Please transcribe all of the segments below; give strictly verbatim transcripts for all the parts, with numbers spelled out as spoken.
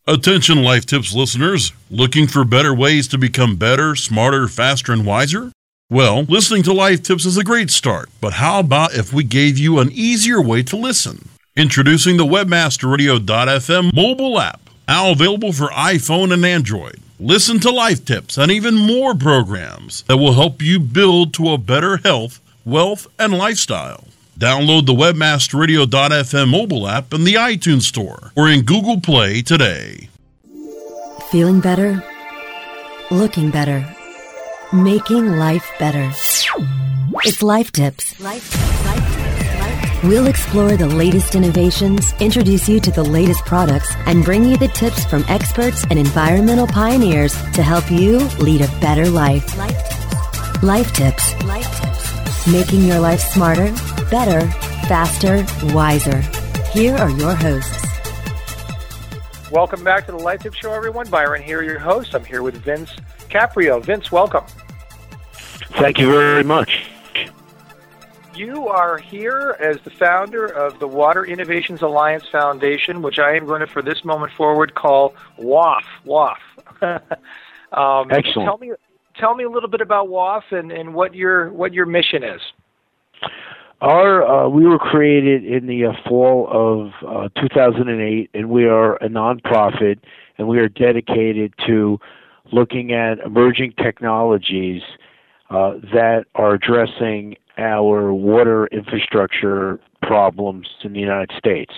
Attention Life Tips listeners, looking for better ways to become better, smarter, faster, and wiser? Well, listening to Life Tips is a great start, but how about if we gave you an easier way to listen? Introducing the webmaster radio dot f m mobile app, now available for iPhone and Android. Listen to Life Tips and even more programs that will help you build to a better health, wealth, and lifestyle. Download the webmaster radio dot f m mobile app in the iTunes Store or in Google Play today. Feeling better? Looking better? Making life better. It's Life Tips. Life, Life, Life. We'll explore the latest innovations, introduce you to the latest products, and bring you the tips from experts and environmental pioneers to help you lead a better life. Life Tips. Life Tips. Life Tips. Making your life smarter, better, faster, wiser. Here are your hosts. Welcome back to the Life Tips Show, everyone. Byron here, your host. I'm here with Vince Caprio. Vince, welcome. Thank you very much. You are here as the founder of the Water Innovations Alliance Foundation, which I am going to, for this moment forward, call W A F. W A F. um, Excellent. Tell me, tell me a little bit about W A F and, and what your what your mission is. Our uh, we were created in the uh, fall of uh, two thousand eight, and we are a nonprofit, and we are dedicated to looking at emerging technologies uh, that are addressing our water infrastructure problems in the United States.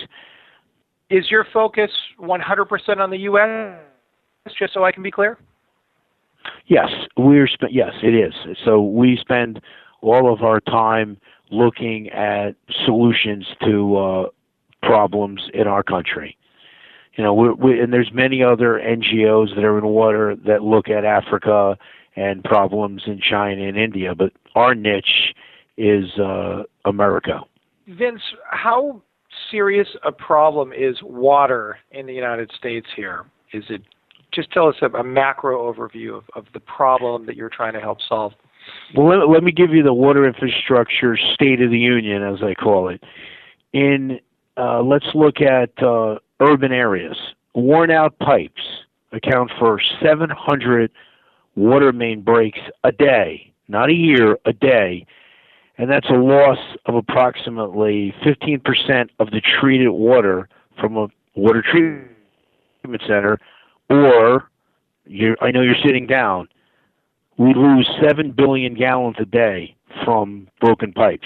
Is your focus one hundred percent on the U S, just so I can be clear? Yes, we're sp- yes, it is. So we spend all of our time looking at solutions to uh, problems in our country. You know, we, we, and there's many other N G Os that are in water that look at Africa and problems in China and India, but our niche is uh, America. Vince, how serious a problem is water in the United States here? Is it, just tell us a, a macro overview of, of the problem that you're trying to help solve. Well, let, let me give you the water infrastructure state of the union, as I call it. In uh, let's look at uh, urban areas. Worn-out pipes account for seven hundred water main breaks a day, not a year, a day, and that's a loss of approximately fifteen percent of the treated water from a water treatment center. Or, you're, I know you're sitting down. We lose seven billion gallons a day from broken pipes.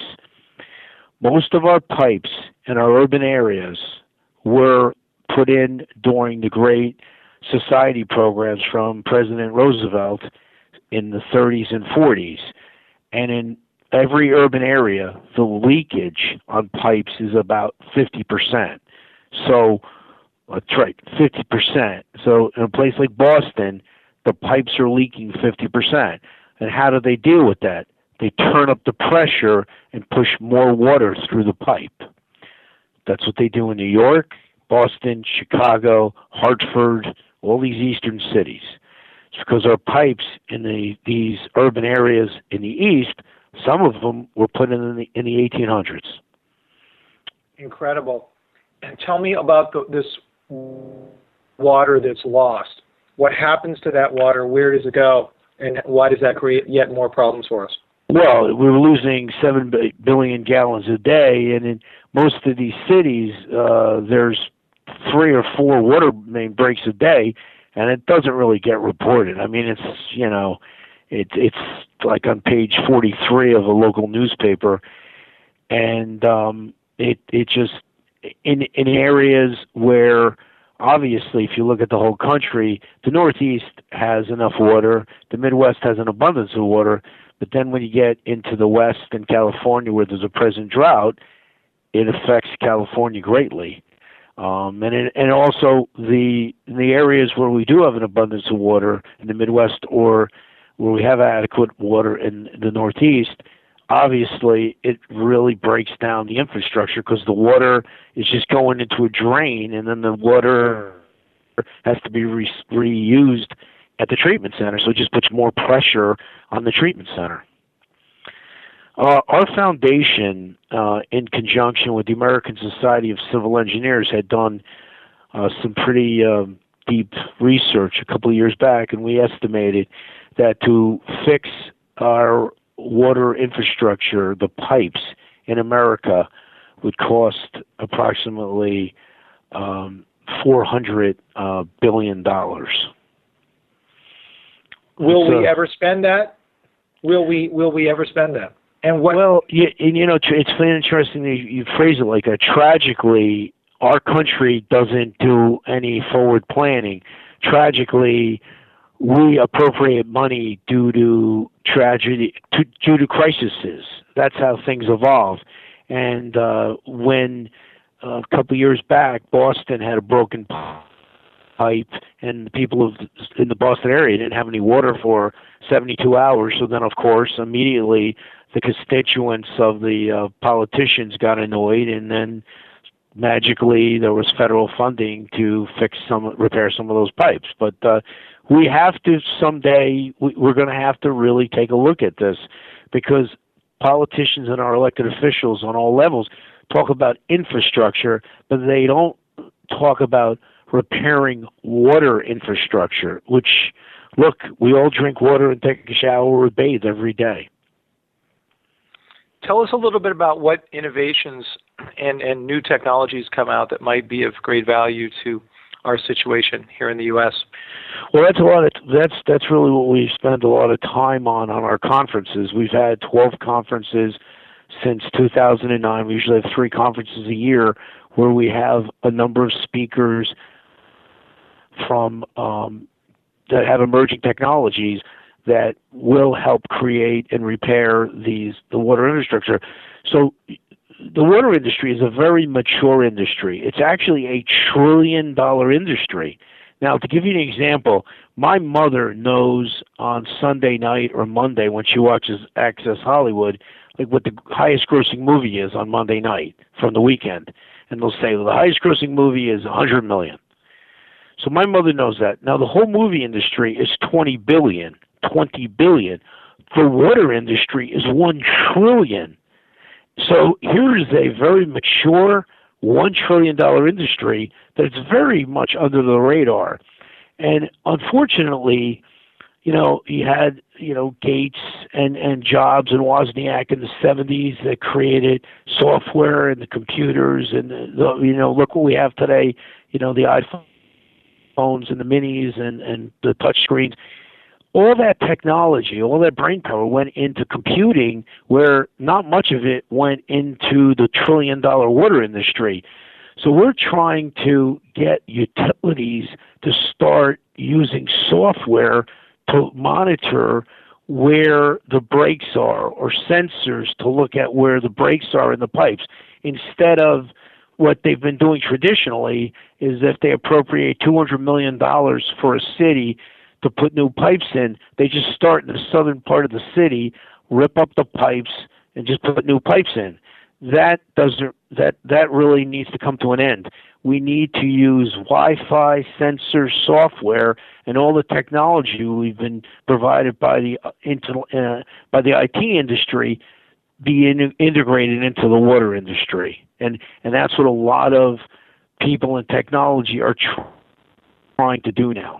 Most of our pipes in our urban areas were put in during the great society programs from President Roosevelt in the thirties and forties. And in every urban area, the leakage on pipes is about fifty percent. So, that's right, fifty percent. So in a place like Boston, the pipes are leaking fifty percent. And how do they deal with that? They turn up the pressure and push more water through the pipe. That's what they do in New York, Boston, Chicago, Hartford, all these eastern cities. It's because our pipes in the, these urban areas in the east, some of them were put in in the, in the eighteen hundreds. Incredible. And tell me about the, this water that's lost. What happens to that water? Where does it go? And why does that create yet more problems for us? Well, we're losing seven billion gallons a day, and in most of these cities, uh, there's three or four water main breaks a day, and it doesn't really get reported. I mean, it's, you know, it, it's like on page forty-three of a local newspaper, and um, it it just, in in areas where, obviously, if you look at the whole country, the Northeast has enough water, the Midwest has an abundance of water, but then when you get into the West and California where there's a present drought, it affects California greatly. Um, and it, and also the in the areas where we do have an abundance of water in the Midwest or where we have adequate water in the Northeast, obviously it really breaks down the infrastructure because the water is just going into a drain, and then the water has to be re- reused at the treatment center, so it just puts more pressure on the treatment center. Uh, our foundation, uh, in conjunction with the American Society of Civil Engineers, had done uh, some pretty um, deep research a couple of years back, and we estimated that to fix our water infrastructure, the pipes in America, would cost approximately um, four hundred uh, billion dollars. Will So- we ever spend that? Will we? Will we ever spend that? And what? Well, you, and, you know, tr- it's very interesting that you, you phrase it like that. Tragically, our country doesn't do any forward planning. Tragically, we appropriate money due to tragedy, to, due to crises. That's how things evolve. And uh, when uh, a couple of years back, Boston had a broken pipe, and the people of, in the Boston area didn't have any water for seventy-two hours. So then, of course, immediately the constituents of the uh, politicians got annoyed, and then magically there was federal funding to fix some, repair some of those pipes. But uh, we have to someday, we, we're going to have to really take a look at this, because politicians and our elected officials on all levels talk about infrastructure, but they don't talk about repairing water infrastructure, which, look, we all drink water and take a shower or bathe every day. Tell us a little bit about what innovations and, and new technologies come out that might be of great value to our situation here in the U S. Well, that's a lot of that's that's really what we spend a lot of time on on our conferences. We've had twelve conferences since two thousand nine. We usually have three conferences a year where we have a number of speakers from um, that have emerging technologies that will help create and repair these the water infrastructure. So the water industry is a very mature industry. It's actually a trillion dollar industry. Now, to give you an example, my mother knows on Sunday night or Monday when she watches Access Hollywood, like what the highest grossing movie is on Monday night from the weekend. And they'll say, well, the highest grossing movie is one hundred million. So my mother knows that. Now, the whole movie industry is twenty billion. twenty billion. The water industry is one trillion. So here is a very mature one trillion dollar industry that's very much under the radar. And unfortunately, you know, you had, you know, Gates and, and Jobs and Wozniak in the seventies that created software and the computers and, the, you know, look what we have today, you know, the iPhones and the minis and, and the touch screens. All that technology, all that brain power went into computing, where not much of it went into the trillion dollar water industry. So we're trying to get utilities to start using software to monitor where the breaks are, or sensors to look at where the breaks are in the pipes, instead of what they've been doing traditionally is if they appropriate two hundred million dollars for a city to put new pipes in, they just start in the southern part of the city, rip up the pipes, and just put new pipes in. That doesn't. That that really needs to come to an end. We need to use Wi-Fi, sensor, software, and all the technology we've been provided by the uh, by the I T industry be in, integrated into the water industry, and and that's what a lot of people in technology are tr- trying to do now.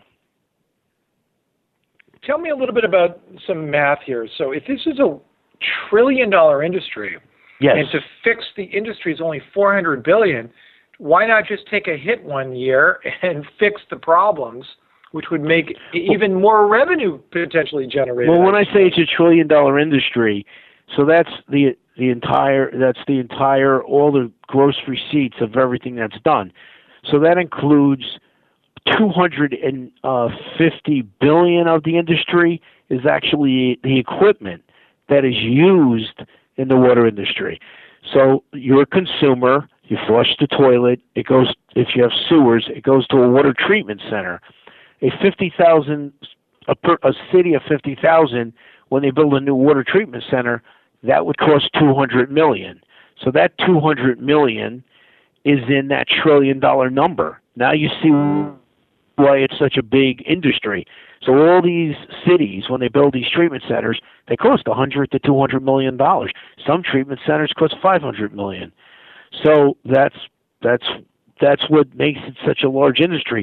Tell me a little bit about some math here. So if this is a trillion dollar industry, yes, and to fix the industry is only four hundred billion, why not just take a hit one year and fix the problems, which would make even more revenue potentially generated? Well, when I say it's a trillion dollar industry, so that's the the entire that's the entire all the gross receipts of everything that's done. So that includes two hundred fifty billion of the industry is actually the equipment that is used in the water industry. So you're a consumer, you flush the toilet, it goes, if you have sewers, it goes to a water treatment center. A fifty thousand, a, per, a city of fifty thousand, when they build a new water treatment center, that would cost two hundred million. So that two hundred million is in that trillion dollar number. Now you see why it's such a big industry. So all these cities, when they build these treatment centers, they cost one hundred to two hundred million dollars. Some treatment centers cost five hundred million. So that's that's that's what makes it such a large industry.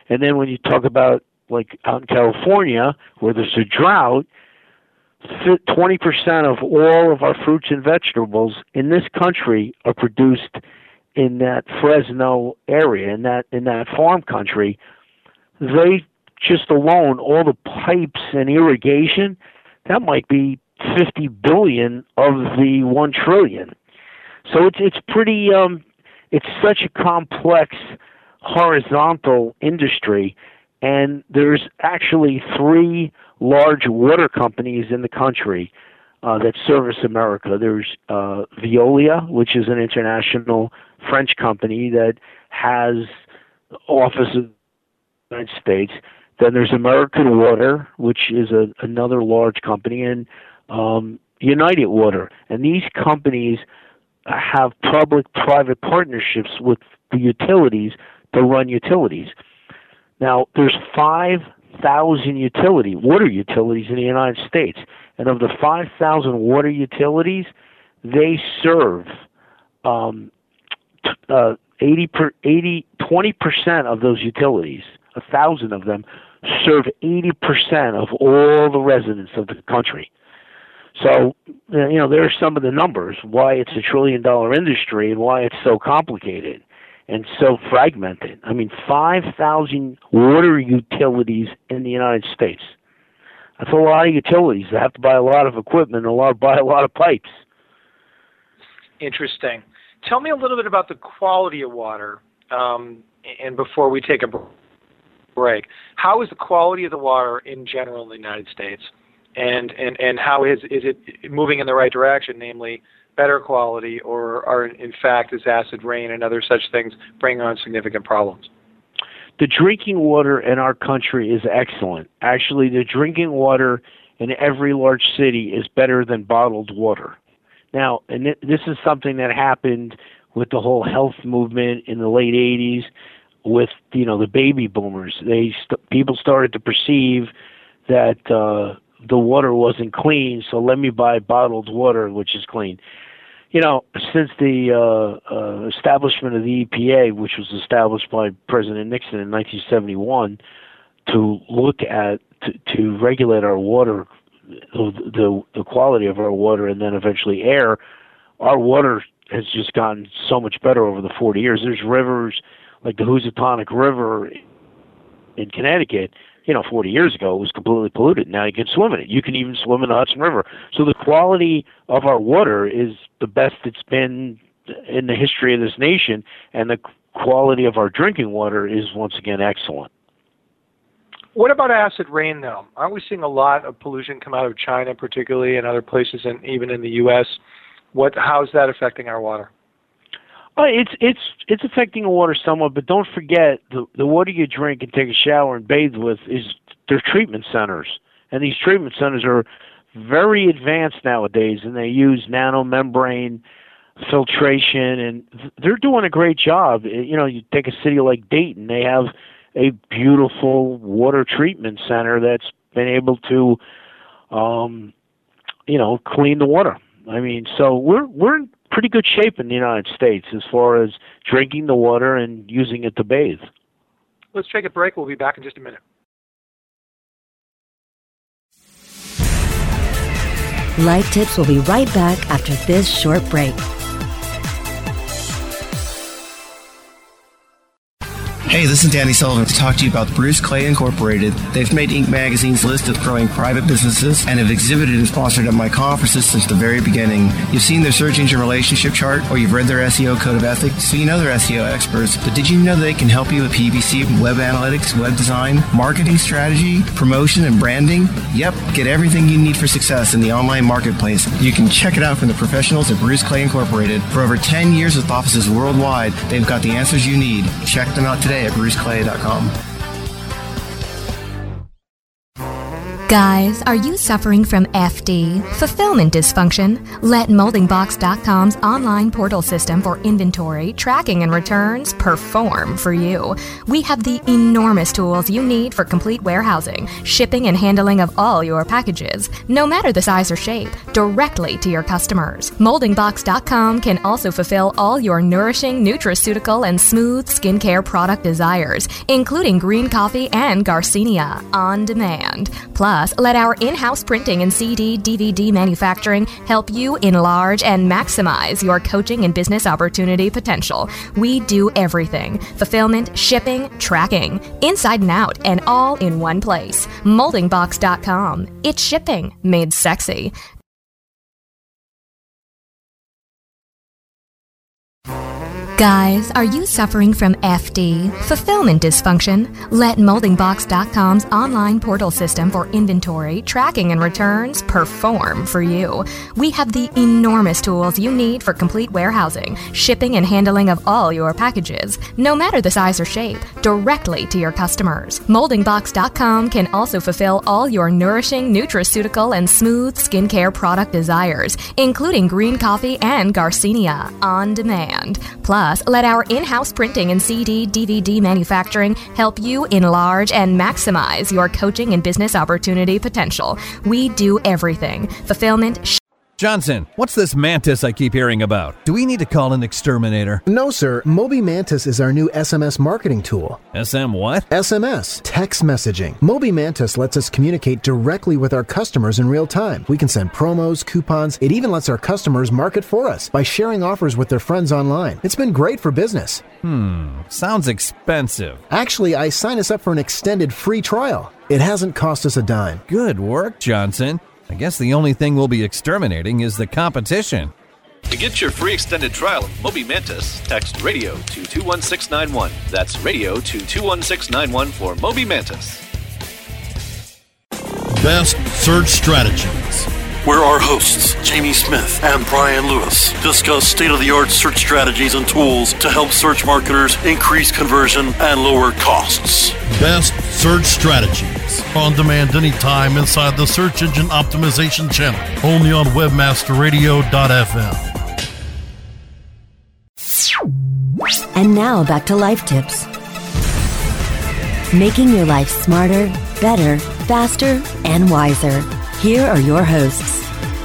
And then when you talk about, like, out in California, where there's a drought, twenty percent of all of our fruits and vegetables in this country are produced in that Fresno area, in that in that farm country. They just alone, all the pipes and irrigation, that might be fifty billion of the one trillion. So it's it's pretty um it's such a complex horizontal industry, and there's actually three large water companies in the country uh, that service America. There's uh, Veolia, which is an international French company that has offices in the United States. Then there's American Water, which is a, another large company, and um, United Water. And these companies have public-private partnerships with the utilities to run utilities. Now, there's five thousand utility, water utilities in the United States. And of the five thousand water utilities, they serve um, uh, eighty per, eighty, twenty percent of those utilities, one thousand of them, serve eighty percent of all the residents of the country. So, you know, there are some of the numbers, why it's a trillion-dollar industry and why it's so complicated and so fragmented. I mean, five thousand water utilities in the United States. That's a lot of utilities. They have to buy a lot of equipment and a lot, buy a lot of pipes. Interesting. Tell me a little bit about the quality of water, um, and before we take a break, how is the quality of the water in general in the United States? And, and, and how is, is it moving in the right direction, namely better quality, or are in fact is acid rain and other such things bringing on significant problems? The drinking water in our country is excellent. Actually, the drinking water in every large city is better than bottled water. Now, and this is something that happened with the whole health movement in the late eighties with, you know, the baby boomers. They st- people started to perceive that uh, the water wasn't clean, so let me buy bottled water, which is clean. You know, since the uh, uh, establishment of the E P A, which was established by President Nixon in nineteen seventy-one, to look at, to, to regulate our water, the, the the quality of our water, and then eventually air, our water has just gotten so much better over the forty years. There's rivers like the Housatonic River in Connecticut. You know, forty years ago, it was completely polluted. Now you can swim in it. You can even swim in the Hudson River. So the quality of our water is the best it's been in the history of this nation, and the quality of our drinking water is, once again, excellent. What about acid rain, though? Aren't we seeing a lot of pollution come out of China, particularly, and other places, and even in the U S? What? How is that affecting our water? Uh, it's it's it's affecting the water somewhat, but don't forget the the water you drink and take a shower and bathe with is they're treatment centers, and these treatment centers are very advanced nowadays, and they use nanomembrane filtration, and they're doing a great job. You know, you take a city like Dayton, they have a beautiful water treatment center that's been able to, um, you know, clean the water. I mean, so we're we're in pretty good shape in the United States as far as drinking the water and using it to bathe. Let's take a break. We'll be back in just a minute. Life Tips will be right back after this short break. Hey, this is Danny Sullivan to talk to you about Bruce Clay Incorporated. They've made Inc Magazine's list of growing private businesses and have exhibited and sponsored at my conferences since the very beginning. You've seen their search engine relationship chart, or you've read their S E O code of ethics, so you know they're S E O experts. But did you know they can help you with P P C, web analytics, web design, marketing strategy, promotion, and branding? Yep, get everything you need for success in the online marketplace. You can check it out from the professionals at Bruce Clay Incorporated. For over ten years with offices worldwide, they've got the answers you need. Check them out today at bruce clay dot com. Guys, are you suffering from F D, fulfillment dysfunction? Let Molding Box dot com's online portal system for inventory, tracking, and returns perform for you. We have the enormous tools you need for complete warehousing, shipping, and handling of all your packages, no matter the size or shape, directly to your customers. Molding Box dot com can also fulfill all your nourishing, nutraceutical, and smooth skincare product desires, including green coffee and Garcinia, on demand. Plus, let our in-house printing and C D, D V D manufacturing help you enlarge and maximize your coaching and business opportunity potential. We do everything: fulfillment, shipping, tracking, inside and out, and all in one place. Molding Box dot com. It's shipping made sexy. Guys, are you suffering from F D, fulfillment dysfunction? Let Molding Box dot com's online portal system for inventory, tracking, and returns perform for you. We have the enormous tools you need for complete warehousing, shipping, and handling of all your packages, no matter the size or shape, directly to your customers. Molding Box dot com can also fulfill all your nourishing, nutraceutical, and smooth skincare product desires, including green coffee and Garcinia, on demand. Plus, let our in-house printing and C D, D V D manufacturing help you enlarge and maximize your coaching and business opportunity potential. We do everything: fulfillment. Sh- Johnson, what's this Mantis I keep hearing about? Do we need to call an exterminator? No, sir. Moby Mantis is our new S M S marketing tool. S M what? S M S, text messaging. Moby Mantis lets us communicate directly with our customers in real time. We can send promos, coupons. It even lets our customers market for us by sharing offers with their friends online. It's been great for business. Hmm, sounds expensive. Actually, I signed us up for an extended free trial. It hasn't cost us a dime. Good work, Johnson. I guess the only thing we'll be exterminating is the competition. To get your free extended trial of Moby Mantis, text radio to two one six nine one. That's radio to two one six nine one for Moby Mantis. Best Search Strategies, where our hosts, Jamie Smith and Brian Lewis, discuss state-of-the-art search strategies and tools to help search marketers increase conversion and lower costs. Best Search Strategies, on demand anytime inside the Search Engine Optimization channel, only on webmaster radio dot f m. And now back to Life Tips. Making your life smarter, better, faster, and wiser. Here are your hosts.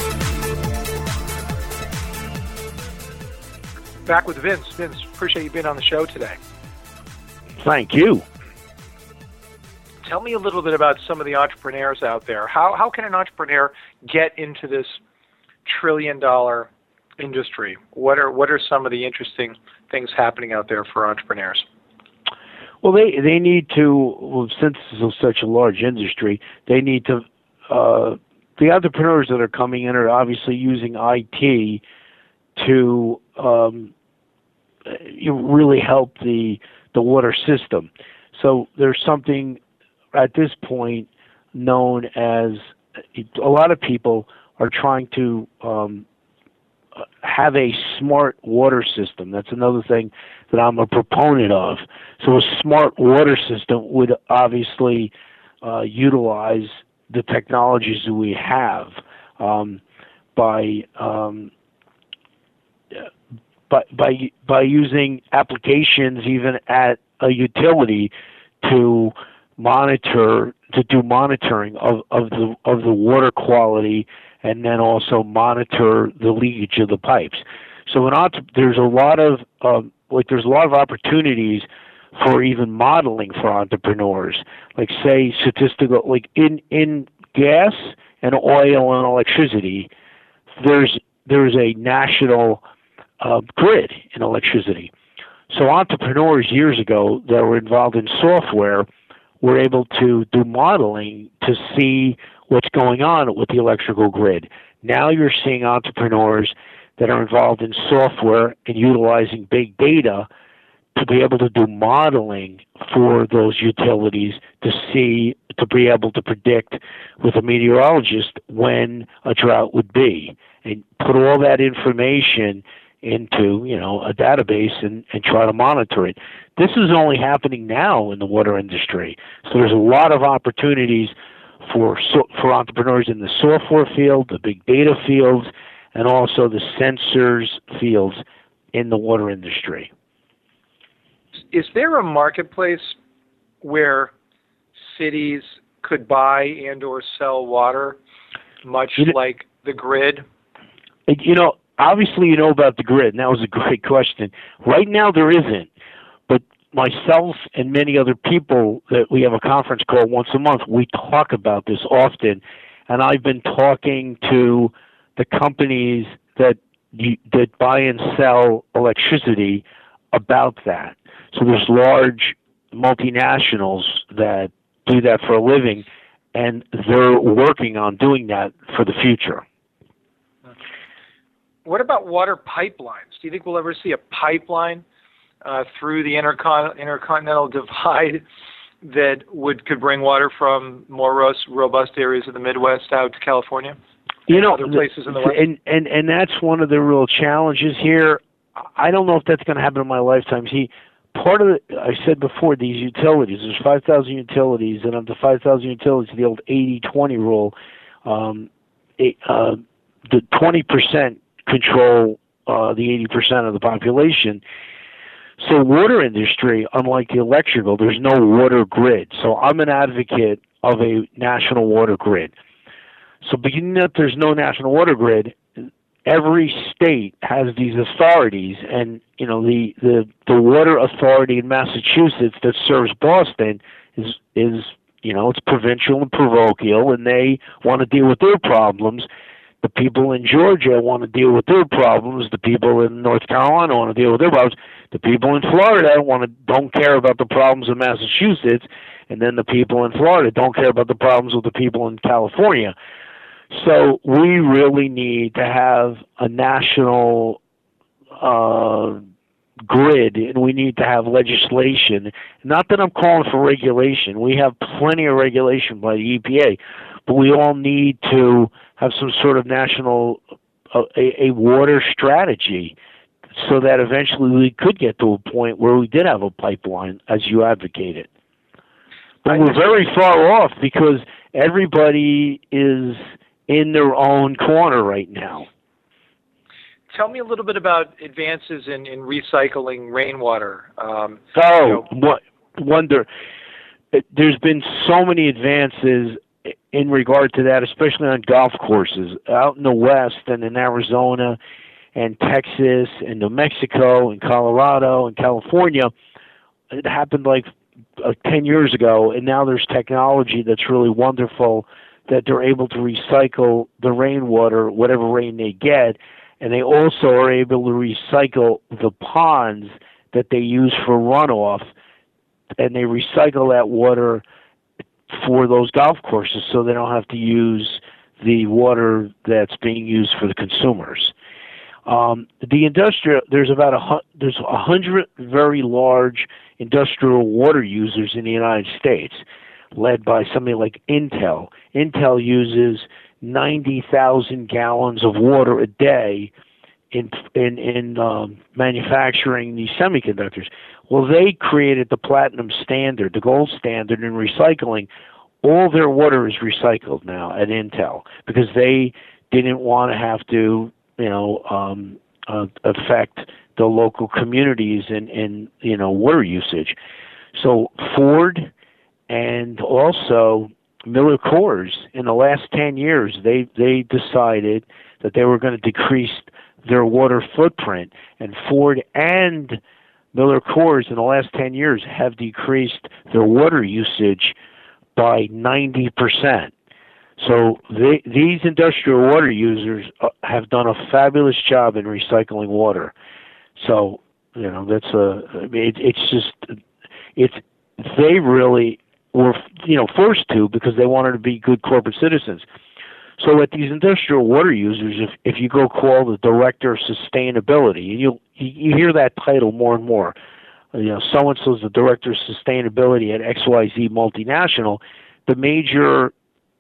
Back with Vince. Vince, appreciate you being on the show today. Thank you. Tell me a little bit about some of the entrepreneurs out there. How how can an entrepreneur get into this trillion dollar industry? What are what are some of the interesting things happening out there for entrepreneurs? Well, they they need to, well, since this is such a large industry, they need to, uh, the entrepreneurs that are coming in are obviously using I T to um, you really help the the water system. So there's something at this point known as, a lot of people are trying to um, have a smart water system. That's another thing that I'm a proponent of. So a smart water system would obviously uh, utilize the technologies that we have um, by, um, by by by using applications even at a utility to monitor to do monitoring of, of the of the water quality, and then also monitor the leakage of the pipes. So an, there's a lot of um, like there's a lot of opportunities for even modeling for entrepreneurs. Like say statistical, like in in gas and oil and electricity, there's there's a national uh, grid in electricity. So entrepreneurs years ago that were involved in software were able to do modeling to see what's going on with the electrical grid. Now you're seeing entrepreneurs that are involved in software and utilizing big data to be able to do modeling for those utilities to see, to be able to predict with a meteorologist when a drought would be, and put all that information into, you know, a database and, and try to monitor it. This is only happening now in the water industry. So there's a lot of opportunities for so, for entrepreneurs in the software field, the big data fields, and also the sensors fields in the water industry. Is there a marketplace where cities could buy and or sell water, much you know, like the grid? You know, obviously you know about the grid, and that was a great question. Right now there isn't, but myself and many other people that we have a conference call once a month, we talk about this often, and I've been talking to the companies that you, that buy and sell electricity about that. So there's large multinationals that do that for a living, and they're working on doing that for the future. What about water pipelines? Do you think we'll ever see a pipeline uh, through the intercon- intercontinental divide that would could bring water from more ros- robust areas of the Midwest out to California? You know, other places in the West? And, and, and that's one of the real challenges here. I don't know if that's going to happen in my lifetime. See, part of the, I said before, these utilities, there's five thousand utilities, and of the five thousand utilities, the old eighty twenty rule, um, it, uh, the twenty percent control uh, the eighty percent of the population. So water industry, unlike the electrical, there's no water grid. So I'm an advocate of a national water grid. So beginning that there's no national water grid, every state has these authorities, and you know the, the, the water authority in Massachusetts that serves Boston is is you know it's provincial and parochial, and they want to deal with their problems. The people in Georgia want to deal with their problems. The people in North Carolina want to deal with their problems. The people in Florida want to don't care about the problems of Massachusetts, and then the people in Florida don't care about the problems of the people in California. So we really need to have a national uh, grid, and we need to have legislation. Not that I'm calling for regulation. We have plenty of regulation by the E P A, but we all need to have some sort of national, uh, a, a water strategy, so that eventually we could get to a point where we did have a pipeline, as you advocated. But we're very far off because everybody is in their own corner right now. Tell me a little bit about advances in, in recycling rainwater. Um, oh, you know. what wonder! There's been so many advances in regard to that, especially on golf courses out in the West and in Arizona and Texas and New Mexico and Colorado and California. It happened like uh, ten years ago, and now there's technology that's really wonderful that they're able to recycle the rainwater, whatever rain they get, and they also are able to recycle the ponds that they use for runoff, and they recycle that water for those golf courses so they don't have to use the water that's being used for the consumers. Um, the industrial, there's about a, there's a hundred very large industrial water users in the United States, led by somebody like Intel. Intel uses ninety thousand gallons of water a day in in, in um, manufacturing these semiconductors. Well, they created the platinum standard, the gold standard in recycling. All their water is recycled now at Intel because they didn't want to have to, you know, um, uh, affect the local communities in, in, you know, water usage. So Ford and also Miller Coors, in the last ten years, they, they decided that they were going to decrease their water footprint. And Ford and Miller Coors in the last ten years have decreased their water usage by ninety percent. So they, these industrial water users have done a fabulous job in recycling water. So, you know, that's a, I mean, it, it's just, it's, they really were, you know, forced to because they wanted to be good corporate citizens. So at these industrial water users, if, if you go call the director of sustainability, and you'll, you hear that title more and more, you know, so-and-so's the director of sustainability at X Y Z multinational, the major,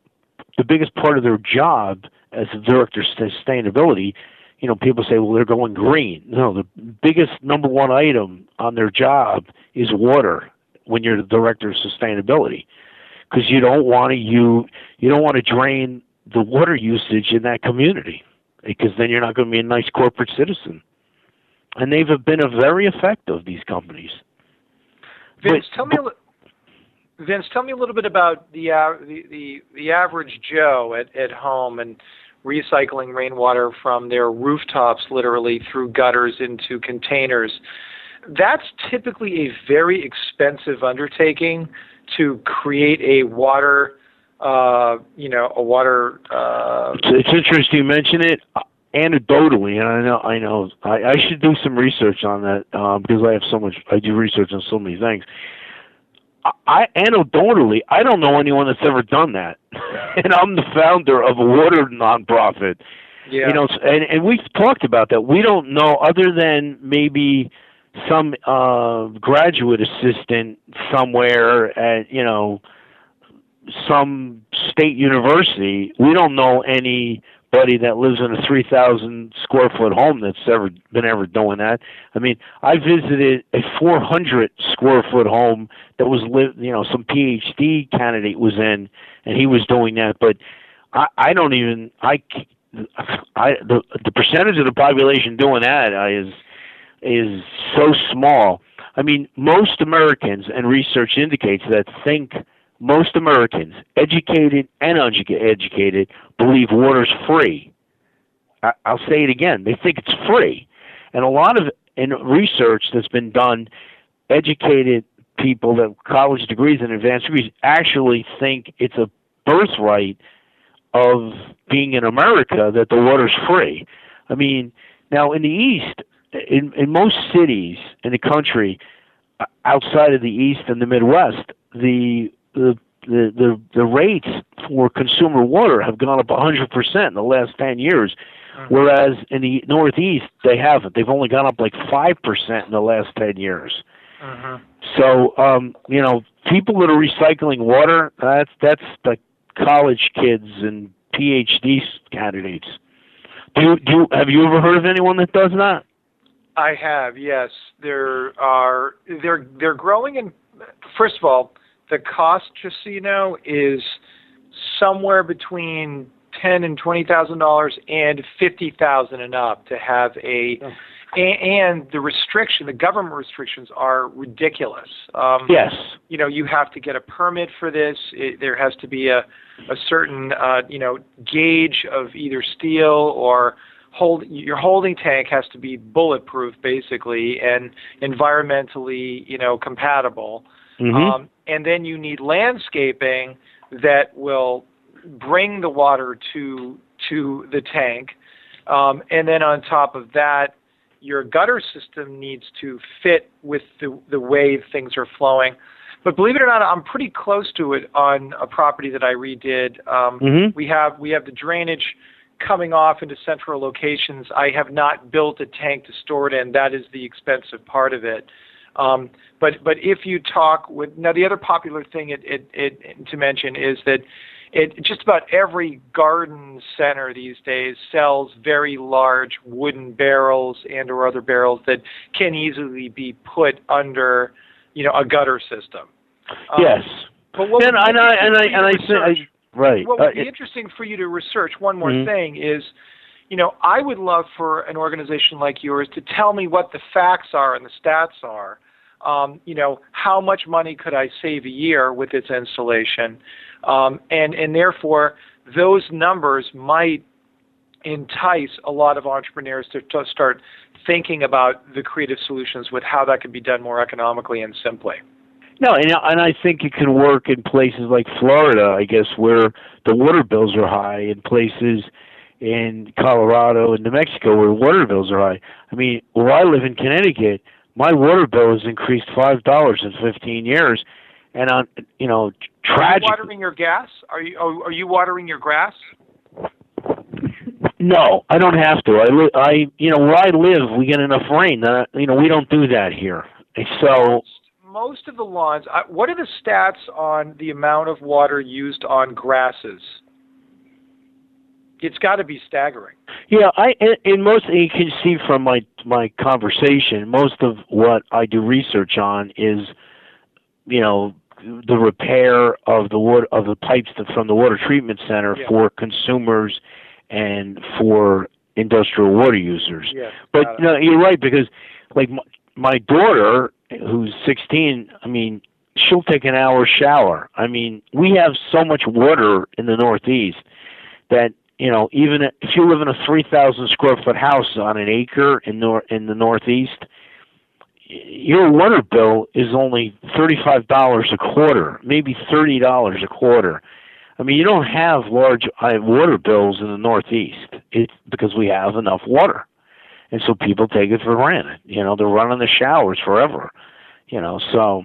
the biggest part of their job as a director of sustainability, you know, people say, well, they're going green. No, the biggest number one item on their job is water when you're the director of sustainability, because you don't want to you you don't want to drain the water usage in that community, because then you're not going to be a nice corporate citizen. And they've been a very effective, these companies. Vince, but, tell me a li- Vince, tell me a little bit about the uh, the, the the average Joe at, at home and recycling rainwater from their rooftops, literally through gutters into containers. That's typically a very expensive undertaking to create a water, uh, you know, a water. Uh, it's, it's interesting you mention it. Anecdotally, and I know, I know, I, I should do some research on that uh, because I have so much. I do research on so many things. I, anecdotally, I don't know anyone that's ever done that, and I'm the founder of a water nonprofit. Yeah. You know, and and we've talked about that. We don't know, other than maybe some uh, graduate assistant somewhere at, you know, some state university. We don't know any. Buddy that lives in a three thousand square foot home that's ever been ever doing that. I mean, I visited a four hundred square foot home that was, li- you know, some PhD candidate was in, and he was doing that. But I, I don't even, I, I, the the percentage of the population doing that is is so small. I mean, most Americans, and research indicates that, think. Most Americans, educated and uneducated, believe water's free. I, I'll say it again. They think it's free. And a lot of in research that's been done, educated people that have college degrees and advanced degrees actually think it's a birthright of being in America that the water's free. I mean, now in the East, in, in most cities in the country, outside of the East and the Midwest, the The, the the the rates for consumer water have gone up one hundred percent in the last ten years, mm-hmm. whereas in the Northeast they haven't. They've only gone up like five percent in the last ten years. Mm-hmm. So, um, you know, people that are recycling water, that's that's the college kids and PhD candidates. Do you, do you, have you ever heard of anyone that does that? I have, yes. There are they're they're growing in. First of all, the cost, just so you know, is somewhere between ten and twenty thousand dollars and fifty thousand and up to have a, oh. and, and the restriction, the government restrictions are ridiculous. Um, yes. You know, you have to get a permit for this. It, there has to be a a certain uh, you know gauge of either steel or hold. Your holding tank has to be bulletproof, basically, and environmentally, you know, compatible. Mm-hmm. Um, and then you need landscaping that will bring the water to to the tank. Um, and then on top of that, your gutter system needs to fit with the, the way things are flowing. But believe it or not, I'm pretty close to it on a property that I redid. Um, mm-hmm. We have we have the drainage coming off into central locations. I have not built a tank to store it in. That is the expensive part of it. Um, but but if you talk with now, the other popular thing it, it, it, to mention is that it just about every garden center these days sells very large wooden barrels and or other barrels that can easily be put under, you know, a gutter system. Um, yes. But what and, and I and I and I say I, right. What would uh, be it, interesting for you to research, one more mm-hmm. thing, is, you know, I would love for an organization like yours to tell me what the facts are and the stats are. Um, you know, how much money could I save a year with its installation? Um, and, and therefore, those numbers might entice a lot of entrepreneurs to, to start thinking about the creative solutions with how that could be done more economically and simply. No, and, and I think it can work in places like Florida, I guess, where the water bills are high, in places in Colorado and New Mexico where water bills are high. I mean, where I live in Connecticut, my water bill has increased five dollars in fifteen years, and on you know, tragic. Are you watering your gas? Are you are you watering your grass? No, I don't have to. I li- I you know where I live, we get enough rain. That you know we don't do that here. So most of the lawns. I, what are the stats on the amount of water used on grasses? It's got to be staggering. Yeah, I in most you can see from my my conversation, most of what I do research on is, you know, the repair of the water of the pipes that, from the water treatment center Yeah. for consumers and for industrial water users. Yes, but got it. no, you're right, because like my, my daughter, who's sixteen, I mean, she'll take an hour shower. I mean, we have so much water in the Northeast that, you know, even if you live in a three thousand square foot house on an acre in nor- in the Northeast, your water bill is only thirty-five dollars a quarter, maybe thirty dollars a quarter. I mean, you don't have large uh, water bills in the Northeast. It's because we have enough water. And so people take it for granted. You know, they're running the showers forever. You know, so...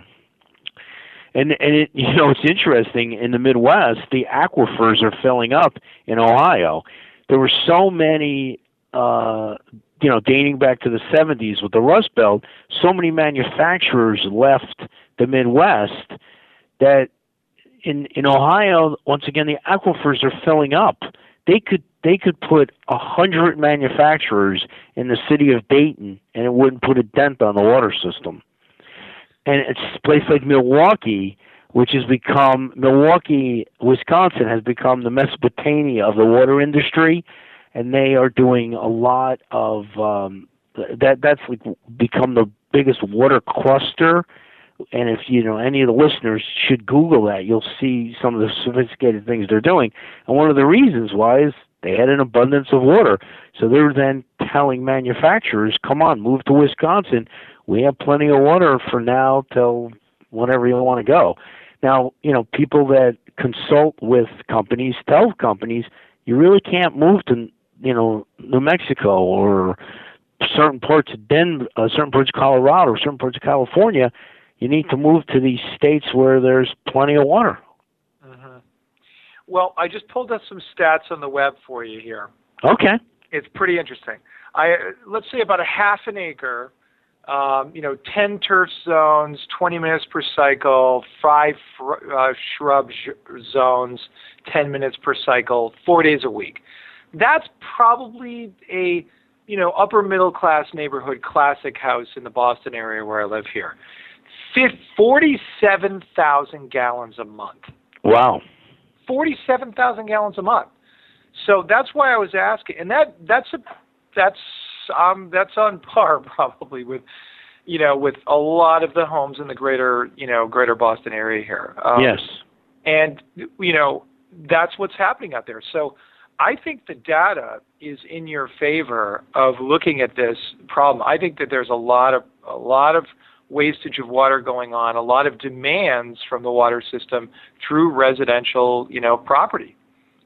And, and it, you know, it's interesting, in the Midwest, the aquifers are filling up in Ohio. There were so many... Uh, you know, dating back to the seventies with the Rust Belt, so many manufacturers left the Midwest that in in Ohio, once again, the aquifers are filling up. They could they could put a hundred manufacturers in the city of Dayton, and it wouldn't put a dent on the water system. And it's a place like Milwaukee, which has become Milwaukee, Wisconsin, has become the Mesopotamia of the water industry. And they are doing a lot of um, that. That's like become the biggest water cluster. And if you know any of the listeners should Google that, you'll see some of the sophisticated things they're doing. And one of the reasons why is they had an abundance of water. So they're then telling manufacturers, "Come on, move to Wisconsin. We have plenty of water for now till whenever you want to go." Now, you know, people that consult with companies tell companies, you really can't move to, you know, New Mexico or certain parts of Denver, uh, certain parts of Colorado, or certain parts of California. You need to move to these states where there's plenty of water. Mm-hmm. Well, I just pulled up some stats on the web for you here. Okay. It's pretty interesting. I let's say about a half an acre, um, you know, ten turf zones, twenty minutes per cycle, five uh, shrub sh- zones, ten minutes per cycle, four days a week. That's probably a, you know, upper middle class neighborhood classic house in the Boston area where I live here. forty-seven thousand gallons a month. Wow. forty-seven thousand gallons a month. So that's why I was asking, and that that's a that's um that's on par probably with, you know, with a lot of the homes in the greater, you know, greater Boston area here. Um, yes. And you know, that's what's happening out there. So I think the data is in your favor of looking at this problem. I think that there's a lot of a lot of wastage of water going on, a lot of demands from the water system through residential, you know, property.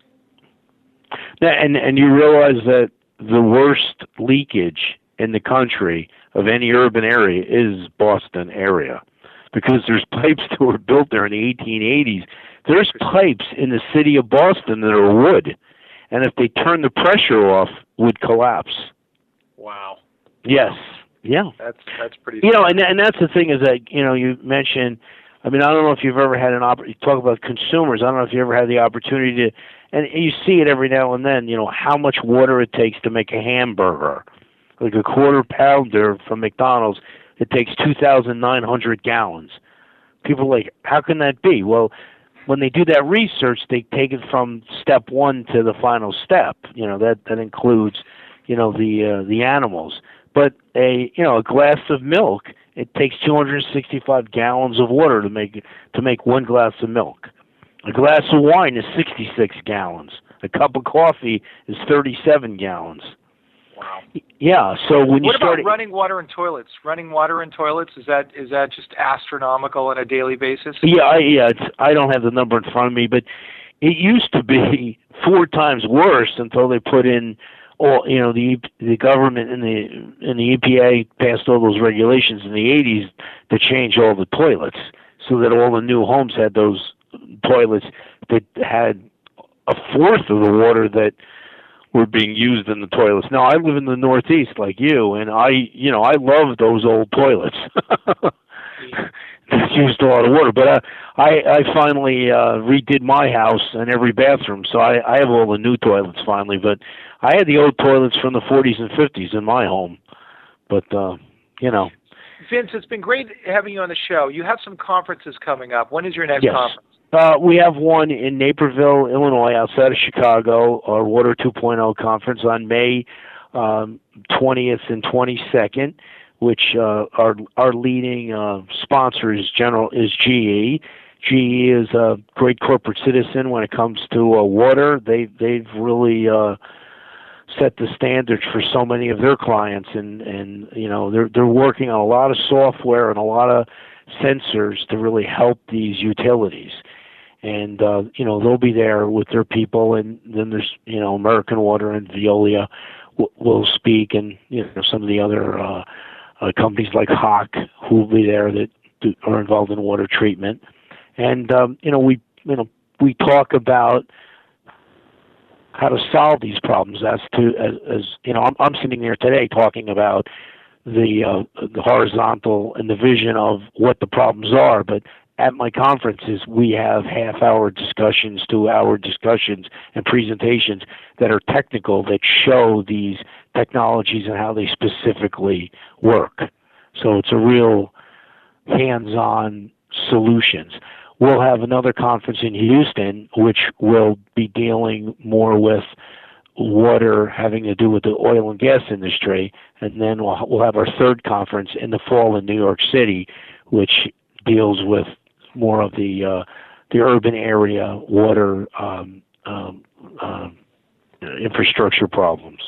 And and you realize that the worst leakage in the country of any urban area is Boston area, because there's pipes that were built there in the eighteen eighties. There's pipes in the city of Boston that are wood, and if they turn the pressure off, would collapse. Wow. Yes. Yeah. That's that's pretty. You know, and and that's the thing is that, you know, you mentioned, I mean, I don't know if you've ever had an opportunity, you talk about consumers, I don't know if you ever had the opportunity to, and you see it every now and then, you know, how much water it takes to make a hamburger. Like a quarter pounder from McDonald's, it takes two thousand nine hundred gallons. People are like, how can that be? Well, when they do that research, they take it from step one to the final step. You know, that, that includes, you know, the uh, the animals. But a you know a glass of milk, it takes two hundred sixty-five gallons of water to make to make one glass of milk. A glass of wine is sixty-six gallons. A cup of coffee is thirty-seven gallons. Wow. Yeah. So when you what start about running water in toilets? Running water in toilets, is that is that just astronomical on a daily basis? Yeah, I, yeah. It's, I don't have the number in front of me, but it used to be four times worse until they put in. All, you know, the the government and the and the E P A passed all those regulations in the eighties to change all the toilets, so that all the new homes had those toilets that had a fourth of the water that were being used in the toilets. Now, I live in the Northeast like you, and I, you know, I love those old toilets. It's used a lot of water, but uh, I I finally uh, redid my house and every bathroom, so I, I have all the new toilets finally. But I had the old toilets from the forties and fifties in my home, but uh, you know. Vince, it's been great having you on the show. You have some conferences coming up. When is your next yes. conference? Uh, we have one in Naperville, Illinois, outside of Chicago, our Water two point oh conference on May um, twentieth and twenty-second, which uh, our our leading uh, sponsor is General is G E. G E is a great corporate citizen when it comes to uh, water. They they've really uh, set the standards for so many of their clients, and, and you know they're they're working on a lot of software and a lot of sensors to really help these utilities. And uh, you know they'll be there with their people, and then there's you know American Water and Veolia w- will speak, and you know some of the other uh, uh, companies like Hach who will be there that do, are involved in water treatment. And um, you know we you know we talk about how to solve these problems. As to as, as you know, I'm, I'm sitting there today talking about the uh, the horizontal and the vision of what the problems are, but at my conferences, we have half-hour discussions, two-hour discussions, and presentations that are technical that show these technologies and how they specifically work. So it's a real hands-on solutions. We'll have another conference in Houston, which will be dealing more with water having to do with the oil and gas industry, and then we'll, we'll have our third conference in the fall in New York City, which deals with more of the uh, the urban area water um, um, um, infrastructure problems.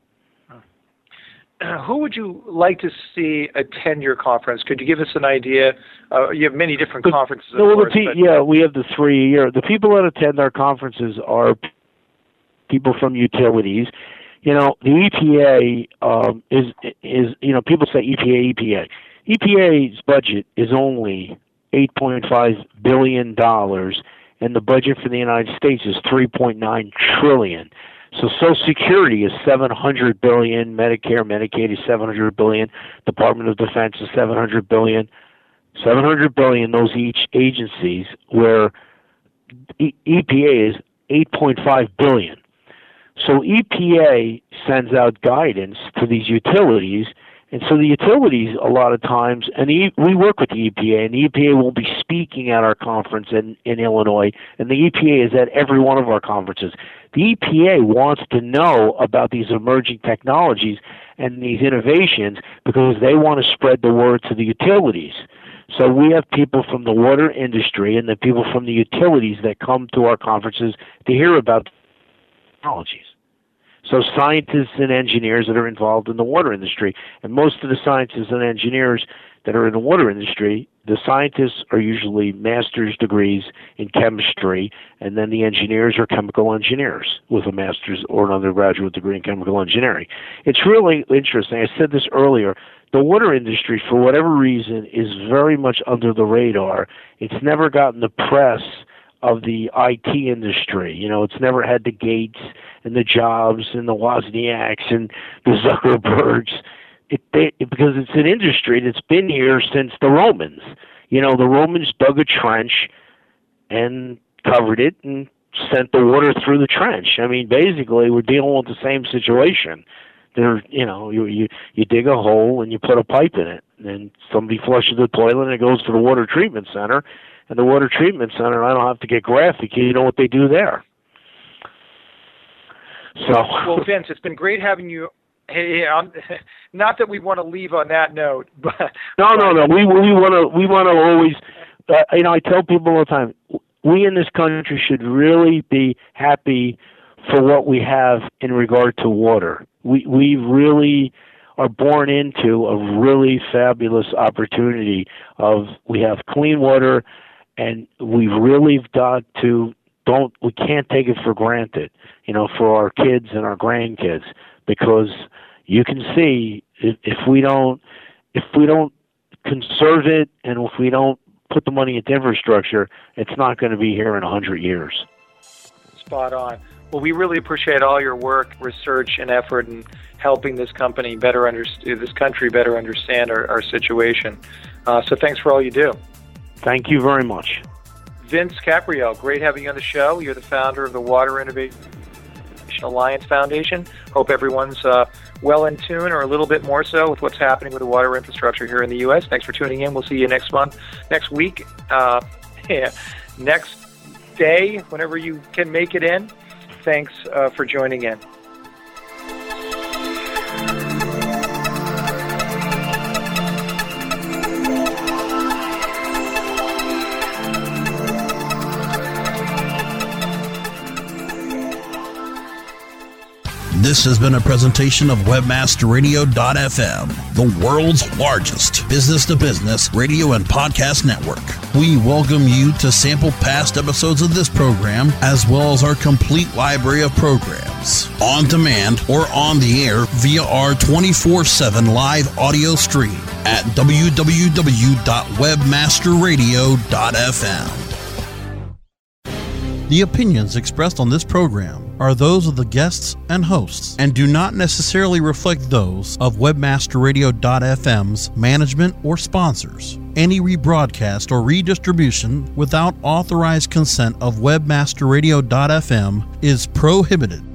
Uh, who would you like to see attend your conference? Could you give us an idea? Uh, you have many different conferences, of no, course. The pe- yeah, we have the three a year. The people that attend our conferences are people from utilities. You know, the E P A um, is is you know people say E P A, E P A. E P A's budget is only eight point five billion dollars, and the budget for the United States is three point nine trillion dollars. So Social Security is seven hundred billion dollars, Medicare, Medicaid is seven hundred billion dollars, Department of Defense is seven hundred billion dollars. seven hundred billion dollars, those each agencies, where e- EPA is eight point five billion dollars. So E P A sends out guidance to these utilities. And so the utilities, a lot of times, and the, we work with the E P A, and the E P A will be speaking at our conference in, in Illinois, and the E P A is at every one of our conferences. The E P A wants to know about these emerging technologies and these innovations because they want to spread the word to the utilities. So we have people from the water industry and the people from the utilities that come to our conferences to hear about technologies. So scientists and engineers that are involved in the water industry, and most of the scientists and engineers that are in the water industry, the scientists are usually master's degrees in chemistry, and then the engineers are chemical engineers with a master's or an undergraduate degree in chemical engineering. It's really interesting. I said this earlier. The water industry, for whatever reason, is very much under the radar. It's never gotten the press of the I T industry. You know, it's never had the Gates and the Jobs and the Wozniaks and the Zuckerbergs. It, they, because it's an industry that's been here since the Romans. You know, the Romans dug a trench and covered it and sent the water through the trench. I mean, basically, we're dealing with the same situation. There, you know, you, you you dig a hole and you put a pipe in it, and somebody flushes the toilet and it goes to the water treatment center. And the water treatment center, I don't have to get graphic. You know what they do there. So, well, Vince, it's been great having you. Hey, um, not that we want to leave on that note, but no, no, no. We we want to we want to always. Uh, you know, I tell people all the time, we in this country should really be happy for what we have in regard to water. We we really are born into a really fabulous opportunity of we have clean water. And we've really got to don't we can't take it for granted, you know, for our kids and our grandkids, because you can see if, if we don't if we don't conserve it and if we don't put the money into infrastructure, it's not going to be here in a hundred years. Spot on. Well, we really appreciate all your work, research, and effort in helping this company better understand this country better understand our, our situation. Uh, so thanks for all you do. Thank you very much. Vince Capriel, great having you on the show. You're the founder of the Water Innovation Alliance Foundation. Hope everyone's uh, well in tune, or a little bit more so, with what's happening with the water infrastructure here in the U S. Thanks for tuning in. We'll see you next month, next week, uh, yeah, next day, whenever you can make it in. Thanks uh, for joining in. This has been a presentation of webmaster radio dot f m, the world's largest business-to-business radio and podcast network. We welcome you to sample past episodes of this program, as well as our complete library of programs, on demand or on the air via our twenty-four seven live audio stream at w w w dot webmaster radio dot f m. The opinions expressed on this program are those of the guests and hosts and do not necessarily reflect those of webmaster radio dot f m's management or sponsors. Any rebroadcast or redistribution without authorized consent of webmaster radio dot f m is prohibited.